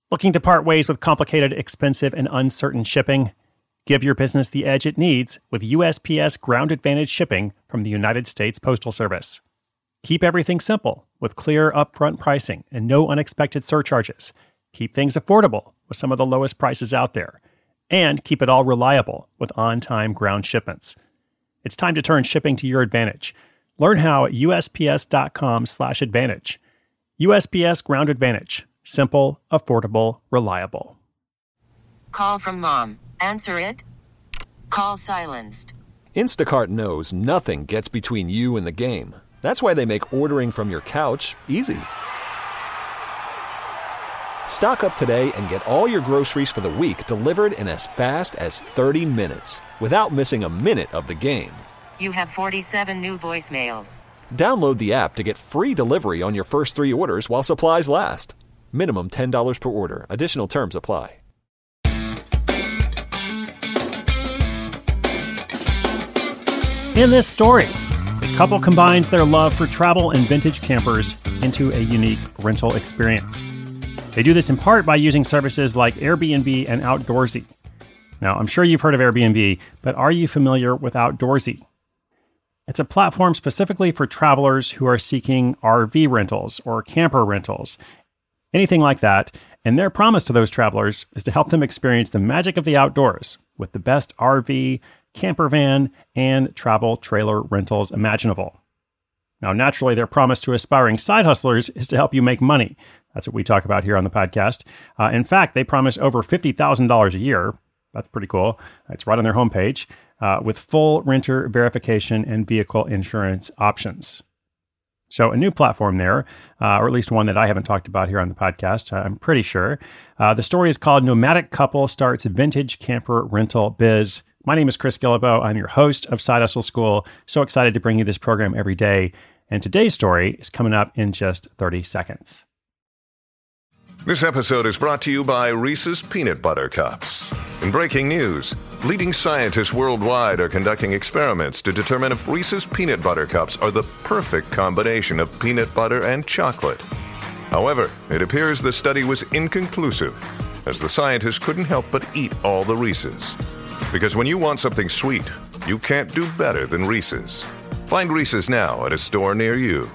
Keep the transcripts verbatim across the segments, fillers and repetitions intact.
Looking to part ways with complicated, expensive, and uncertain shipping? Give your business the edge it needs with U S P S Ground Advantage shipping from the United States Postal Service. Keep everything simple with clear upfront pricing and no unexpected surcharges. Keep things affordable with some of the lowest prices out there. And keep it all reliable with on-time ground shipments. It's time to turn shipping to your advantage. Learn how at USPS.com slash advantage. U S P S Ground Advantage. Simple, affordable, reliable. Call from mom. Answer it. Call silenced. Instacart knows nothing gets between you and the game. That's why they make ordering from your couch easy. Stock up today and get all your groceries for the week delivered in as fast as thirty minutes without missing a minute of the game. You have forty-seven new voicemails. Download the app to get free delivery on your first three orders while supplies last. Minimum ten dollars per order. Additional terms apply. In this story, a couple combines their love for travel and vintage campers into a unique rental experience. They do this in part by using services like Airbnb and Outdoorsy. Now, I'm sure you've heard of Airbnb, but are you familiar with Outdoorsy? It's a platform specifically for travelers who are seeking R V rentals or camper rentals, anything like that. And their promise to those travelers is to help them experience the magic of the outdoors with the best R V, camper van, and travel trailer rentals imaginable. Now, naturally, their promise to aspiring side hustlers is to help you make money. That's what we talk about here on the podcast. Uh, in fact, they promise over fifty thousand dollars a year. That's pretty cool. It's right on their homepage uh, with full renter verification and vehicle insurance options. So a new platform there, uh, or at least one that I haven't talked about here on the podcast, I'm pretty sure. Uh, the story is called Nomadic Couple Starts Vintage Camper Rental Biz. My name is Chris Guillebeau. I'm your host of Side Hustle School. So excited to bring you this program every day. And today's story is coming up in just thirty seconds. This episode is brought to you by Reese's Peanut Butter Cups. In breaking news, leading scientists worldwide are conducting experiments to determine if Reese's Peanut Butter Cups are the perfect combination of peanut butter and chocolate. However, it appears the study was inconclusive, as the scientists couldn't help but eat all the Reese's. Because when you want something sweet, you can't do better than Reese's. Find Reese's now at a store near you.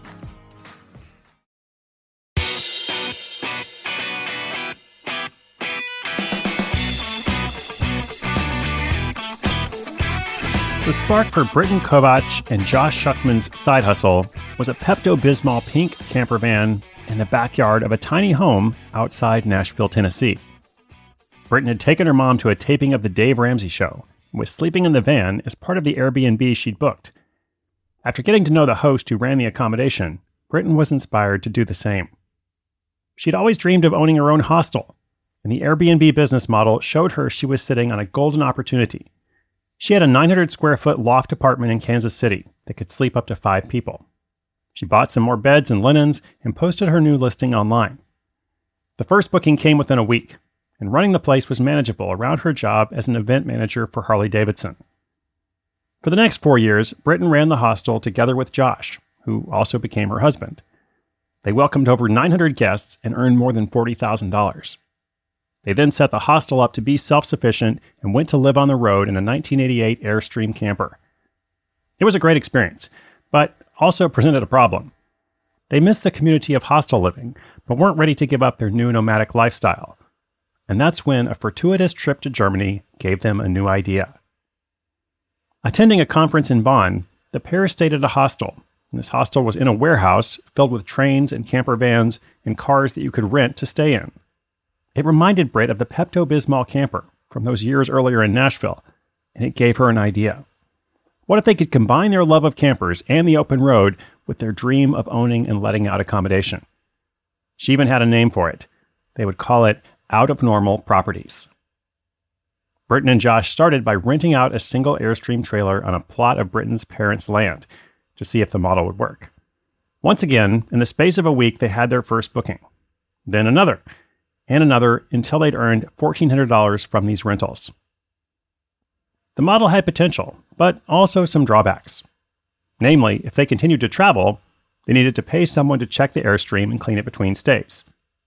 The spark for Britton Kovach and Josh Schuckman's side hustle was a Pepto-Bismol pink camper van in the backyard of a tiny home outside Nashville, Tennessee. Britton had taken her mom to a taping of the Dave Ramsey Show and was sleeping in the van as part of the Airbnb she'd booked. After getting to know the host who ran the accommodation, Britton was inspired to do the same. She'd always dreamed of owning her own hostel, and the Airbnb business model showed her she was sitting on a golden opportunity. She had a nine hundred square foot loft apartment in Kansas City that could sleep up to five people. She bought some more beds and linens and posted her new listing online. The first booking came within a week, and running the place was manageable around her job as an event manager for Harley-Davidson. For the next four years, Britton ran the hostel together with Josh, who also became her husband. They welcomed over nine hundred guests and earned more than forty thousand dollars. They then set the hostel up to be self-sufficient and went to live on the road in a nineteen eighty-eight Airstream camper. It was a great experience, but also presented a problem. They missed the community of hostel living, but weren't ready to give up their new nomadic lifestyle. And that's when a fortuitous trip to Germany gave them a new idea. Attending a conference in Bonn, the pair stayed at a hostel. And this hostel was in a warehouse filled with trains and camper vans and cars that you could rent to stay in. It reminded Britt of the Pepto-Bismol camper from those years earlier in Nashville, and it gave her an idea. What if they could combine their love of campers and the open road with their dream of owning and letting out accommodation? She even had a name for it. They would call it Out of Normal Properties. Britton and Josh started by renting out a single Airstream trailer on a plot of Britton's parents' land to see if the model would work. Once again, in the space of a week, they had their first booking. Then another, and another, until they'd earned fourteen hundred dollars from these rentals. The model had potential, but also some drawbacks. Namely, if they continued to travel, they needed to pay someone to check the Airstream and clean it between stays.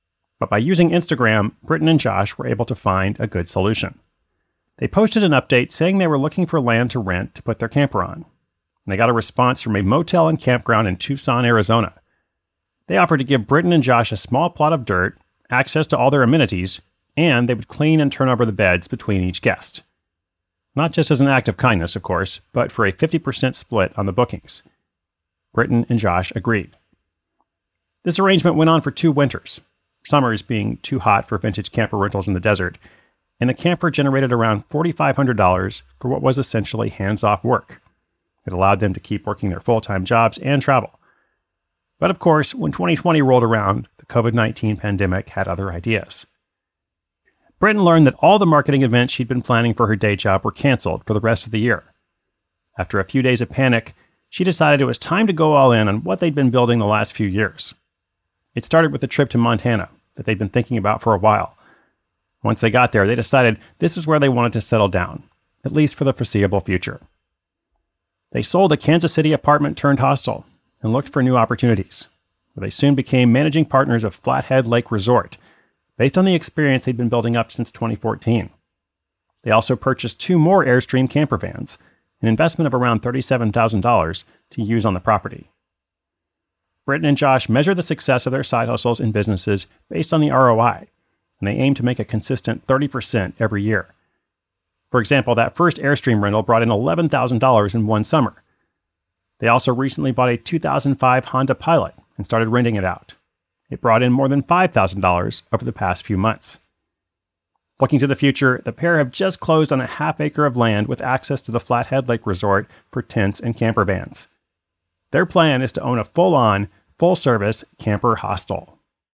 But by using Instagram, Britton and Josh were able to find a good solution. They posted an update saying they were looking for land to rent to put their camper on. And they got a response from a motel and campground in Tucson, Arizona. They offered to give Britton and Josh a small plot of dirt, access to all their amenities, and they would clean and turn over the beds between each guest. Not just as an act of kindness, of course, but for a fifty percent split on the bookings. Britton and Josh agreed. This arrangement went on for two winters, summers being too hot for vintage camper rentals in the desert, and the camper generated around four thousand five hundred dollars for what was essentially hands-off work. It allowed them to keep working their full-time jobs and travel. But of course, when twenty twenty rolled around, the covid nineteen pandemic had other ideas. Britton learned that all the marketing events she'd been planning for her day job were canceled for the rest of the year. After a few days of panic, she decided it was time to go all in on what they'd been building the last few years. It started with a trip to Montana that they'd been thinking about for a while. Once they got there, they decided this is where they wanted to settle down, at least for the foreseeable future. They sold a Kansas City apartment turned hostel and looked for new opportunities, where they soon became managing partners of Flathead Lake Resort, based on the experience they'd been building up since twenty fourteen. They also purchased two more Airstream camper vans, an investment of around thirty-seven thousand dollars to use on the property. Britton and Josh measure the success of their side hustles and businesses based on the R O I, and they aim to make a consistent thirty percent every year. For example, that first Airstream rental brought in eleven thousand dollars in one summer. They also recently bought a two thousand five Honda Pilot and started renting it out. It brought in more than five thousand dollars over the past few months. Looking to the future, the pair have just closed on a half acre of land with access to the Flathead Lake Resort for tents and camper vans. Their plan is to own a full-on, full-service camper hostel.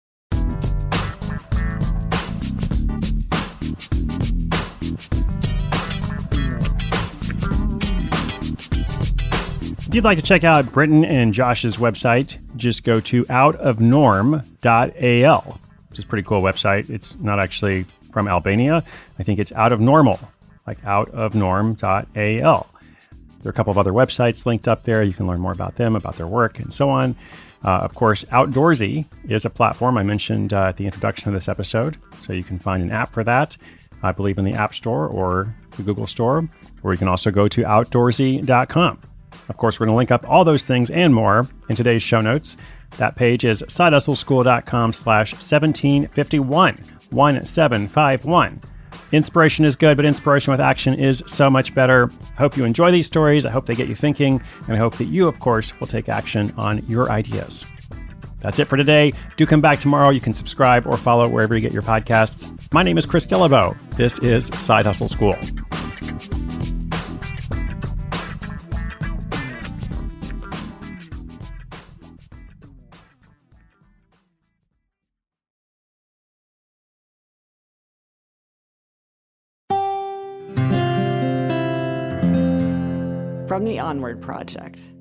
If you'd like to check out Britton and Josh's website, just go to out of norm dot a l, which is a pretty cool website. It's not actually from Albania. I think it's out of normal, like out of norm dot a l. There are a couple of other websites linked up there. You can learn more about them, about their work, and so on. Uh, of course, Outdoorsy is a platform I mentioned uh, at the introduction of this episode, so you can find an app for that, I believe in the App Store or the Google Store, or you can also go to outdoorsy dot com. Of course, we're going to link up all those things and more in today's show notes. That page is side hustle school dot com slash seventeen fifty-one, one seven five one. Inspiration is good, but inspiration with action is so much better. I hope you enjoy these stories. I hope they get you thinking. And I hope that you, of course, will take action on your ideas. That's it for today. Do come back tomorrow. You can subscribe or follow wherever you get your podcasts. My name is Chris Guillebeau. This is Side Hustle School. From the Onward Project.